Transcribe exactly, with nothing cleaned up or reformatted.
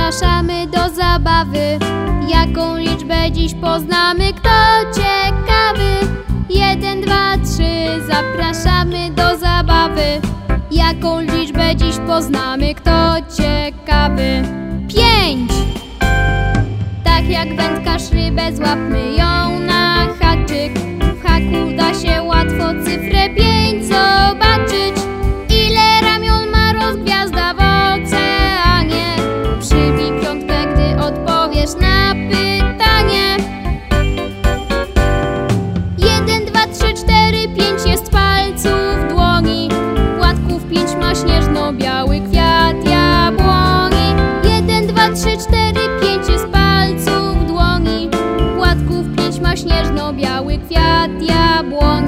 zapraszamy do zabawy. Jaką liczbę dziś poznamy? Kto ciekawy? Jeden, dwa, trzy, zapraszamy do zabawy. Jaką liczbę dziś poznamy? Kto ciekawy? Pięć! Tak jak wędkarz rybę, złapmy ją na haczyk. W haku da się łatwo cyfrę pięć zobaczyć. Ile ramion ma rozgwiazda w oceanie? Przybij piątkę, gdy odpowiesz na pytanie. Jeden, dwa, trzy, cztery, pięć jest palców dłoni. Płatków pięć ma śnieżno-biały kwiat jabłoni. Jeden, dwa, trzy, cztery, pięć jest palców dłoni. Płatków pięć ma śnieżno-biały kwiat jabłoni.